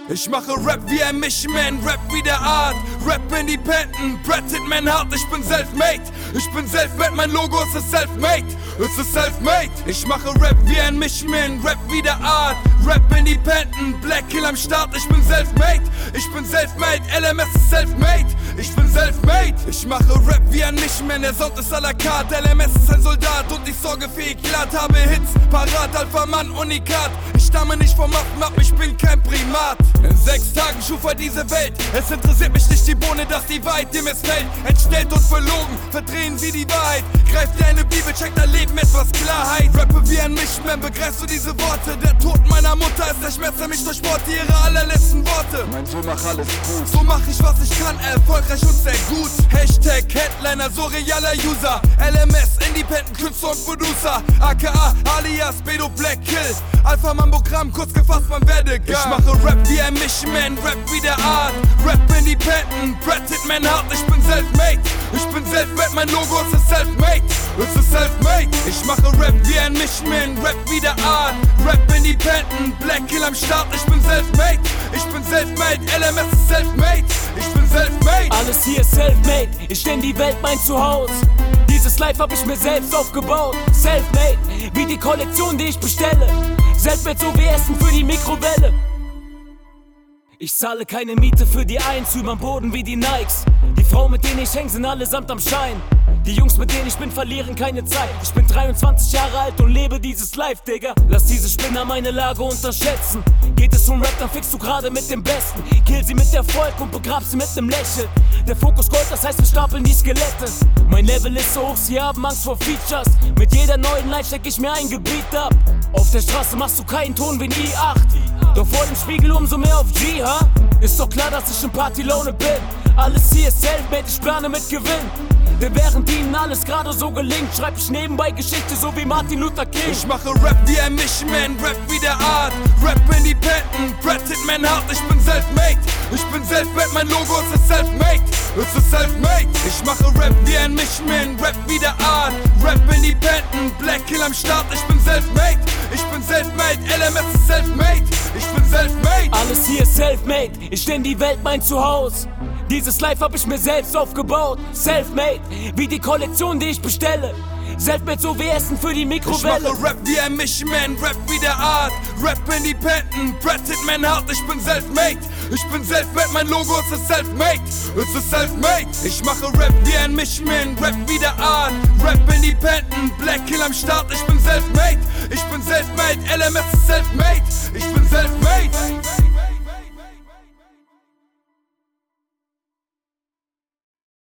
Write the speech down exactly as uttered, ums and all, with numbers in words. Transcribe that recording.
Ich mache Rap wie ein Mischman, Rap wie der Art, Rap independent, Brad Hitman hart, ich bin self-made. Ich bin self-made, mein Logo ist es self-made, es ist self-made. Ich mache Rap wie ein Mischman, Rap wie der Art, Rap independent, Black Kill am Start, ich bin self-made. Ich bin self-made, L M S ist self-made, ich bin self-made. Ich mache Rap wie ein Mischman, der Sound ist à la carte, L M S ist ein Soldat und ich sorge für Eklat, habe Hits, parat, Alpha-Mann, Unikat. Ich stamme nicht vom Affenab, ich bin kein Primat. In sechs Tagen schuf er diese Welt. Es interessiert mich nicht die Bohne, dass die Wahrheit dir missfällt. Entstellt und verlogen, verdrehen sie die Wahrheit. Greif dir eine Bibel, check dein Leben etwas Klarheit. Rappe wie ein Mischman, begreifst du diese Worte? Der Tod meiner Mutter ist der Schmerz, der mich durchbohrt, ihre allerletzten Worte. Mein Sohn, mach alles gut. So mach ich, was ich kann, erfolgreich und sehr gut. Hashtag Headliner, so realer User. L M S, Independent Künstler und Producer. A K A alias Bedo Black Kill. Alpha Mambogramm, kurz gefasst, man werde gar. Ich mache Rap wie ein Mischman, Rap wie der Art, Rap independent, Brad Hitman hart, ich bin self-made. Ich bin self-made, mein Logo ist es self-made, es ist self-made. Ich mache Rap wie ein Mischman, Rap wie der Art, Rap independent, Black Kill am Start, ich bin self-made. Ich bin self-made, L M S ist self-made, ich bin self-made. Alles hier ist self-made, ich steh in die Welt, mein Zuhause. Dieses Life hab ich mir selbst aufgebaut, self-made, wie die Kollektion, die ich bestelle. Self-made, so wie Essen für die Mikrowelle. Ich zahle keine Miete für die Eins, überm Boden wie die Nikes. Die Frauen, mit denen ich häng, sind allesamt am Schein. Die Jungs, mit denen ich bin, verlieren keine Zeit. Ich bin dreiundzwanzig Jahre alt und lebe dieses Life, Digga. Lass diese Spinner meine Lage unterschätzen. Geht es um Rap, dann fickst du gerade mit dem Besten. Kill sie mit Erfolg und begrab sie mit nem Lächeln. Der Fokus Gold, das heißt wir stapeln die Skelette. Mein Level ist so hoch, sie haben Angst vor Features. Mit jeder neuen Line steck ich mir ein Gebiet ab. Auf der Straße machst du keinen Ton wie ein I acht. Doch vor dem Spiegel umso mehr auf G, ha? Ist doch klar, dass ich in Partylaune bin. Alles hier ist self-made, ich plane mit Gewinn. Denn während ihnen alles gerade so gelingt, schreib ich nebenbei Geschichte, so wie Martin Luther King. Ich mache Rap wie ein Mischman, Rap wie der Art, Rap independent, Brad Hitman hart, ich bin self-made. Ich bin self-made, mein Logo ist es self-made, es ist self-made. Ich mache Rap wie ein Mischman, Rap wie der Art, Rap independent, Black Kill am Start, ich bin self-made. Ich bin self-made, L M S ist self-made, ich bin self-made. Alles hier ist self-made, ich steh in die Welt, mein Zuhause. Dieses Life hab ich mir selbst aufgebaut, self-made, wie die Kollektion, die ich bestelle. Self-made, so wie Essen für die Mikrowelle. Ich mache Rap wie ein Mischman, Rap wie der Art, Rap independent, Brad Hitman hart, ich bin self-made. Ich bin self-made, mein Logo ist es self-made, es ist self-made. Ich mache Rap wie ein Mischman, Rap wie der Art, Rap independent, Black Kill am Start, ich bin self-made. Ich bin self-made, L M S ist self-made, ich bin